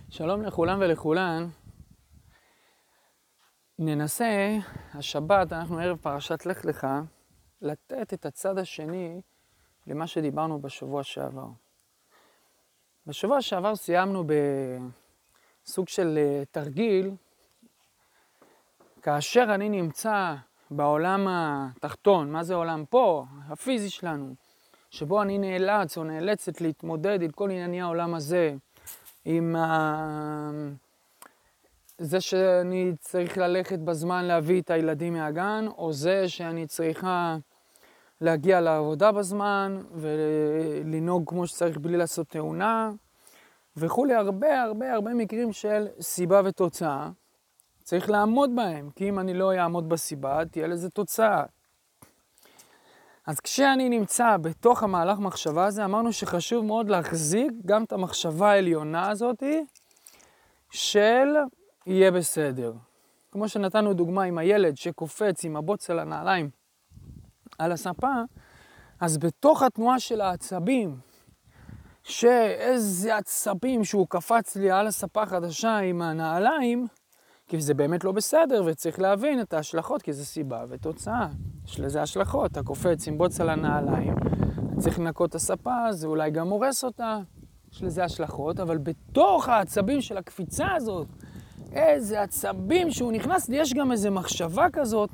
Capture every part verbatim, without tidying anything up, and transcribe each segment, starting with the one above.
שלום לכולם ולכולן. ננסה, השבת, אנחנו ערב פרשת לך לך, לתת את הצד השני למה שדיברנו בשבוע שעבר. בשבוע שעבר סיימנו בסוג של תרגיל, כאשר אני נמצא בעולם התחתון, מה זה עולם פה? הפיזי שלנו, שבו אני נאלץ או נאלצת להתמודד עם כל ענייני העולם הזה, עם ה... זה שאני צריך ללכת בזמן להביא את הילדים מהגן, או זה שאני צריכה להגיע לעבודה בזמן ולנהוג כמו שצריך בלי לעשות תאונה, וכו'. הרבה הרבה הרבה מקרים של סיבה ותוצאה. צריך לעמוד בהם, כי אם אני לא אעמוד בסיבה, תהיה לזה תוצאה. אז כשאני נמצא בתוך המהלך מחשבה הזה, אמרנו שחשוב מאוד להחזיק גם את המחשבה העליונה הזאת של יהיה בסדר. כמו שנתנו דוגמה עם הילד שקופץ עם הבוץ על הנעליים על הספה, אז בתוך התנועה של העצבים, שאיזה עצבים שהוא קפץ לי על הספה החדשה עם הנעליים, כי זה באמת לא בסדר, וצריך להבין את ההשלכות, כי זה סיבה ותוצאה. יש לזה השלכות, אתה קופץ עם בוץ על הנעליים, צריך לנקות את הספה, זה אולי גם הורס אותה, יש לזה השלכות, אבל בתוך העצבים של הקפיצה הזאת, איזה עצבים שהוא נכנס, יש גם איזה מחשבה כזאת,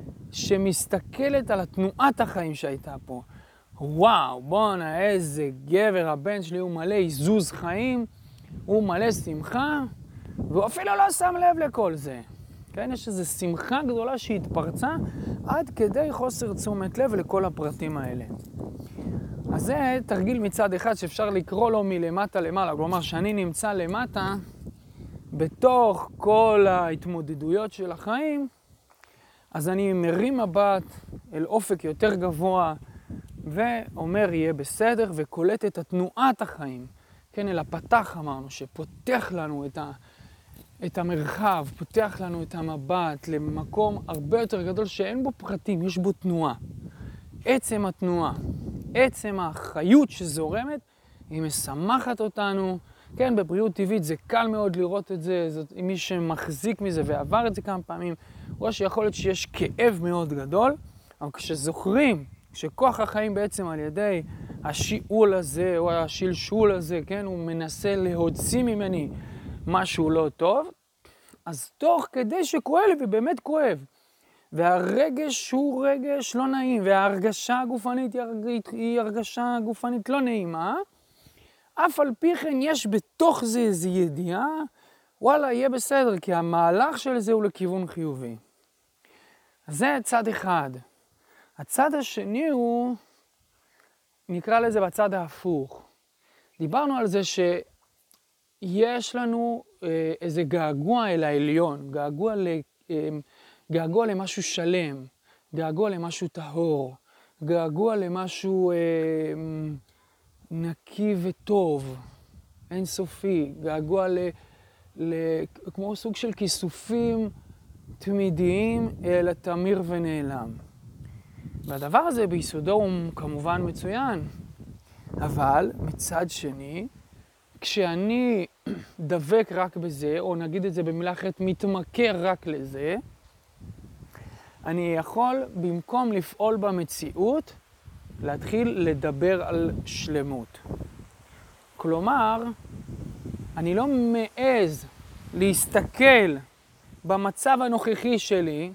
שמסתכלת על התנועת החיים שהייתה פה. וואו, בואנה, איזה גבר, הבן שלי הוא מלא איזוז חיים, הוא מלא שמחה, והוא אפילו לא שם לב לכל זה. כן, יש איזו שמחה גדולה שהתפרצה עד כדי חוסר תשומת לב לכל הפרטים האלה. אז זה תרגיל מצד אחד שאפשר לקרוא לו מלמטה למעלה, כלומר שאני נמצא למטה בתוך כל ההתמודדויות של החיים, אז אני מרים מבט אל אופק יותר גבוה ואומר יהיה בסדר וקולט את התנועת החיים. כן, אל הפתח אמרנו שפותח לנו את ה... את המרחב, פותח לנו את המבט למקום הרבה יותר גדול שאין בו פרטים, יש בו תנועה. עצם התנועה, עצם החיות שזורמת, היא משמחת אותנו. כן, בבריאות טבעית זה קל מאוד לראות את זה, זאת, מי שמחזיק מזה ועבר את זה כמה פעמים, רואה שיכול להיות שיש כאב מאוד גדול, אבל כשזוכרים שכוח החיים בעצם על ידי השיעול הזה או השלשול הזה, כן, הוא מנסה להוציא ממני משהו לא טוב, אז תוך כדי שכואב לי, ובאמת כואב, והרגש הוא רגש לא נעים, וההרגשה הגופנית היא הרגשה גופנית לא נעימה, אף על פי כן יש בתוך זה איזו ידיעה, וואלה, יהיה בסדר, כי המהלך של זה הוא לכיוון חיובי. אז זה צד אחד. הצד השני הוא, נקרא לזה בצד ההפוך. דיברנו על זה ש... יש לנו אה, איזה געגוע אל העליון, געגוע, ל, אה, געגוע למשהו שלם, געגוע למשהו טהור, געגוע למשהו אה, נקי וטוב, אינסופי, געגוע ל, ל, כמו סוג של כיסופים תמידיים אל התמיר ונעלם. והדבר הזה ביסודו הוא כמובן מצוין, אבל מצד שני, כשאני דבק רק בזה, או נגיד את זה במילה אחרת, מתמכר רק לזה, אני יכול במקום לפעול במציאות, להתחיל לדבר על שלמות. כלומר, אני לא מעז להסתכל במצב הנוכחי שלי,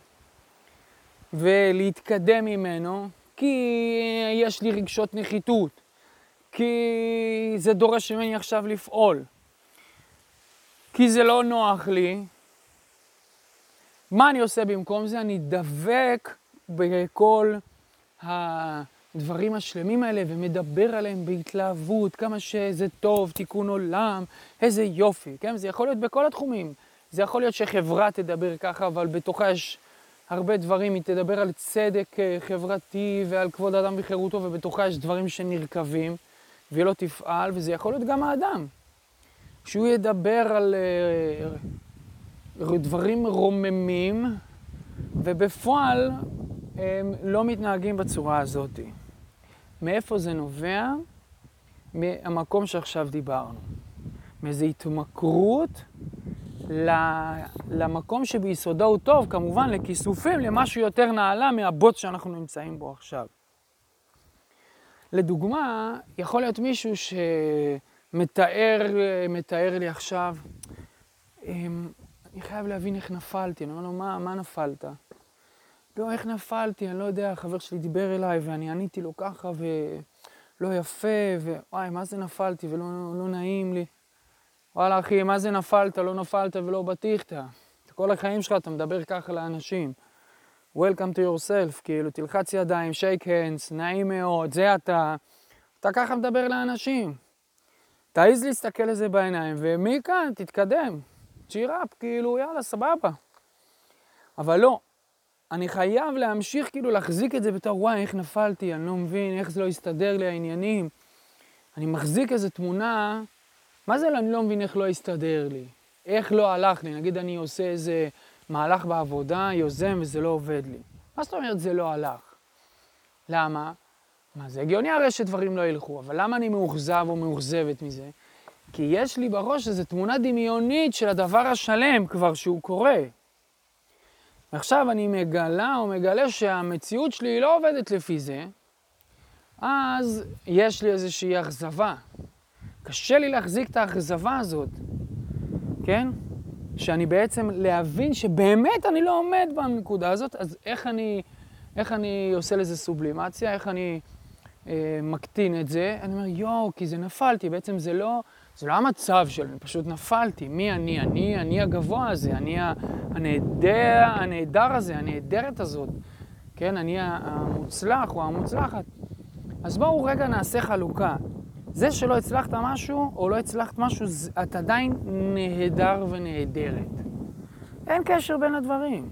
ולהתקדם ממנו, כי יש לי רגשות נחיתות. כי זה דורש ממני עכשיו לפעול. כי זה לא נוח לי. מה אני עושה במקום זה? אני דבק בכל הדברים השלמים האלה ומדבר עליהם בהתלהבות, כמה שזה טוב, תיקון עולם, איזה יופי. כן? זה יכול להיות בכל התחומים. זה יכול להיות שחברה תדבר ככה, אבל בתוכה יש הרבה דברים. היא תדבר על צדק חברתי ועל כבוד האדם וחירותו, ובתוכה יש דברים שנרכבים. והיא לא תפעל, וזה יכול להיות גם האדם. שהוא ידבר על uh, דברים רוממים, ובפועל הם לא מתנהגים בצורה הזאת. מאיפה זה נובע? מהמקום שעכשיו דיברנו. מאיזו התמכרות למקום שביסודו הוא טוב, כמובן לכיסופים, למשהו יותר נעלה מהבוץ שאנחנו נמצאים בו עכשיו. לדוגמה, יכול להיות מישהו שמתאר מתאר לי עכשיו, אני חייב להבין איך נפלתי, אני אומר לו, מה, מה נפלת? לא, איך נפלתי, אני לא יודע, חבר שלי דיבר אליי ואני עניתי לו ככה ולא יפה, ווואי, מה זה נפלתי ולא לא נעים לי. וואלה אחי, מה זה נפלת, לא נפלת ולא בטיחת. כל החיים שלך אתה מדבר ככה לאנשים. Welcome to yourself, כאילו תלחץ ידיים, shake hands, נעים מאוד, זה אתה. אתה ככה מדבר לאנשים. תעיז להסתכל לזה בעיניים, ומכאן תתקדם. צ'יראפ, כאילו יאללה, סבבה. אבל לא, אני חייב להמשיך כאילו להחזיק את זה בתור, וואי, איך נפלתי, אני לא מבין, איך זה לא יסתדר לי העניינים. אני מחזיק איזו תמונה, מה זה אני לא מבין איך לא יסתדר לי? איך לא הלך לי? נגיד אני עושה איזה מהלך בעבודה, יוזם וזה לא עובד לי. מה זאת אומרת זה לא הלך? למה? מה זה הגיוני הרי שדברים לא ילכו, אבל למה אני מאוכזב או מאוכזבת מזה? כי יש לי בראש איזו תמונה דמיונית של הדבר השלם כבר שהוא קורה. ועכשיו אני מגלה או מגלה שהמציאות שלי היא לא עובדת לפי זה, אז יש לי איזושהי אכזבה. קשה לי להחזיק את האכזבה הזאת, כן? שאני בעצם להבין שבאמת אני לא עומד בנקודה הזאת, אז איך אני, איך אני עושה לזה סובלימציה, איך אני אה, מקטין את זה? אני אומר, יואו, כי זה נפלתי, בעצם זה לא, זה לא המצב שלי, אני פשוט נפלתי. מי אני? אני, אני הגבוה הזה, אני הנהדר, הנהדר הזה, הנהדרת הזאת, כן? אני המוצלח או המוצלחת. אז בואו רגע נעשה חלוקה. זה שלא הצלחת משהו או לא הצלחת משהו, את עדיין נהדר ונהדרת. אין קשר בין הדברים.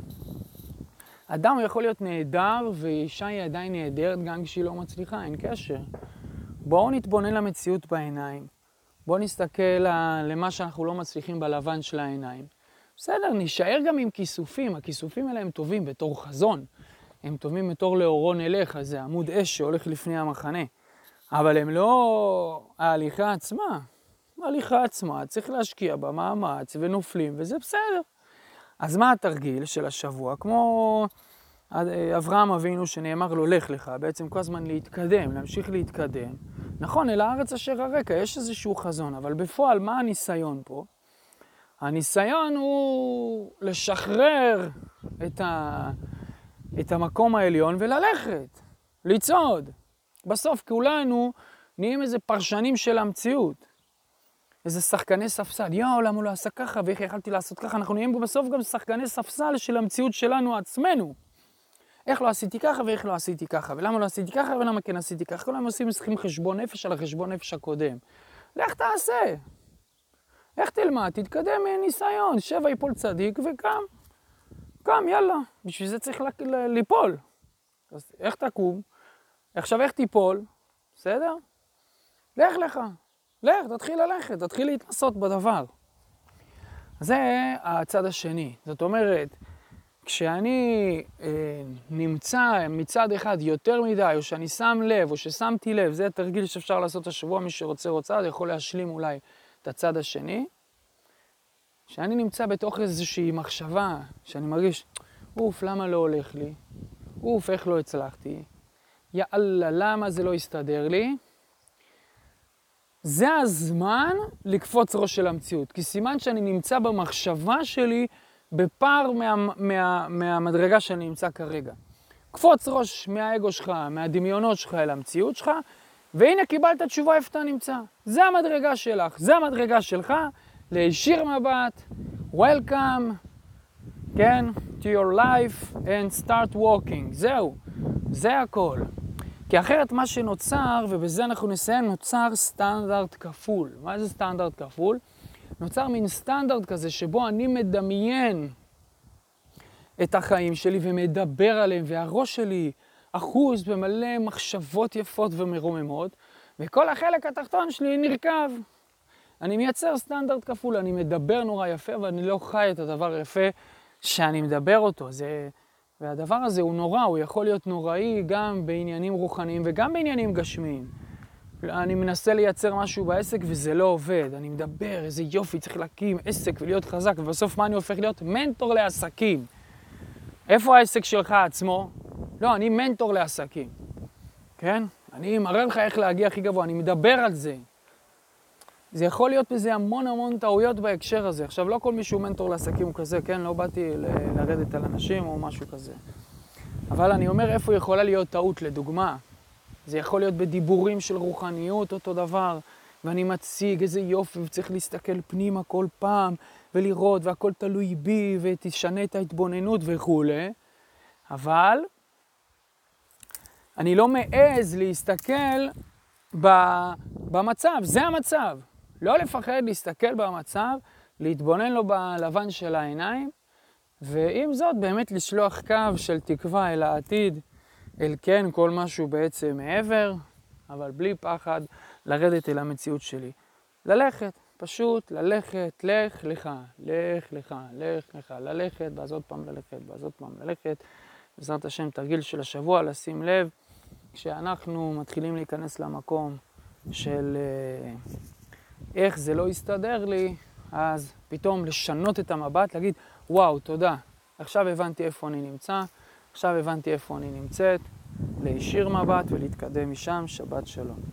אדם יכול להיות נהדר ואישה היא עדיין נהדרת גם כשהיא לא מצליחה, אין קשר. בואו נתבונן למציאות בעיניים. בואו נסתכל למה שאנחנו לא מצליחים בלבן של העיניים. בסדר, נשאר גם עם כיסופים. הכיסופים האלה הם טובים בתור חזון. הם טובים בתור לאורו נלך, זה עמוד אש שהולך לפני המחנה. אבל הם לא ההליכה עצמה. ההליכה עצמה צריך להשקיע במאמץ ונופלים, וזה בסדר. אז מה התרגיל של השבוע? כמו אברהם אבינו שנאמר לו, לך לך, בעצם כל הזמן להתקדם, להמשיך להתקדם. נכון, אל הארץ אשר הרקע, יש איזשהו חזון, אבל בפועל מה הניסיון פה? הניסיון הוא לשחרר את, ה... את המקום העליון וללכת, לצעוד. בסוף כולנו נהיים איזה פרשנים של המציאות. איזה שחקני ספסל. יאו, למה הוא לא עשה ככה ואיך יכלתי לעשות ככה? אנחנו נהיים בסוף גם שחקני ספסל של המציאות שלנו עצמנו. איך לא עשיתי ככה ואיך לא עשיתי ככה? ולמה לא עשיתי ככה ולמה כן עשיתי ככה? כולם עושים צריכים חשבון נפש על החשבון נפש הקודם. לך תעשה. איך תלמד? תתקדם מניסיון. שבע יפול צדיק וקם. קם, יאללה. בשביל זה צריך ליפול. אז איך תקום? עכשיו איך תיפול? בסדר? לך לך. לך, תתחיל ללכת, תתחיל להתנסות בדבר. זה הצד השני. זאת אומרת, כשאני אה, נמצא מצד אחד יותר מדי, או שאני שם לב, או ששמתי לב, זה תרגיל שאפשר לעשות השבוע, מי שרוצה רוצה, זה יכול להשלים אולי את הצד השני. כשאני נמצא בתוך איזושהי מחשבה, שאני מרגיש, אוף, למה לא הולך לי? אוף, איך לא הצלחתי? יאללה, למה זה לא יסתדר לי? זה הזמן לקפוץ ראש של המציאות, כי סימן שאני נמצא במחשבה שלי בפער מה, מה, מהמדרגה שאני נמצא כרגע. קפוץ ראש מהאגו שלך, מהדמיונות שלך אל המציאות שלך, והנה קיבלת תשובה איפה אתה נמצא. זה המדרגה שלך, זה המדרגה שלך, להישיר מבט, welcome, כן, to your life and start walking. זהו, זה הכל. כי אחרת מה שנוצר, ובזה אנחנו נסיים, נוצר סטנדרט כפול. מה זה סטנדרט כפול? נוצר מין סטנדרט כזה שבו אני מדמיין את החיים שלי ומדבר עליהם, והראש שלי אחוז במלא מחשבות יפות ומרוממות, וכל החלק התחתון שלי נרכב. אני מייצר סטנדרט כפול, אני מדבר נורא יפה, אבל אני לא חי את הדבר היפה שאני מדבר אותו. זה... והדבר הזה הוא נורא, הוא יכול להיות נוראי גם בעניינים רוחניים וגם בעניינים גשמיים. אני מנסה לייצר משהו בעסק וזה לא עובד. אני מדבר, איזה יופי, צריך להקים עסק ולהיות חזק, ובסוף מה אני הופך להיות? מנטור לעסקים. איפה העסק שלך עצמו? לא, אני מנטור לעסקים. כן? אני מראה לך איך להגיע הכי גבוה, אני מדבר על זה. זה יכול להיות בזה המון המון טעויות בהקשר הזה. עכשיו, לא כל מי שהוא מנטור לעסקים הוא כזה, כן? לא באתי ל- לרדת על אנשים או משהו כזה. אבל אני אומר איפה יכולה להיות טעות, לדוגמה. זה יכול להיות בדיבורים של רוחניות, אותו דבר, ואני מציג איזה יופי, וצריך להסתכל פנימה כל פעם, ולראות, והכל תלוי בי, ותשנה את ההתבוננות וכו'. אבל אני לא מעז להסתכל במצב, זה המצב. לא לפחד להסתכל במצב, להתבונן לו בלבן של העיניים, ועם זאת באמת לשלוח קו של תקווה אל העתיד, אל כן כל משהו בעצם מעבר, אבל בלי פחד לרדת אל המציאות שלי. ללכת, פשוט ללכת, לך לך, לך לך, לך לך, ללכת, ואז עוד פעם ללכת, ואז עוד פעם ללכת. בעזרת השם, תרגיל של השבוע, לשים לב, כשאנחנו מתחילים להיכנס למקום של איך זה לא יסתדר לי, אז פתאום לשנות את המבט, להגיד, וואו, תודה, עכשיו הבנתי איפה אני נמצא, עכשיו הבנתי איפה אני נמצאת, להישיר מבט ולהתקדם משם. שבת שלום.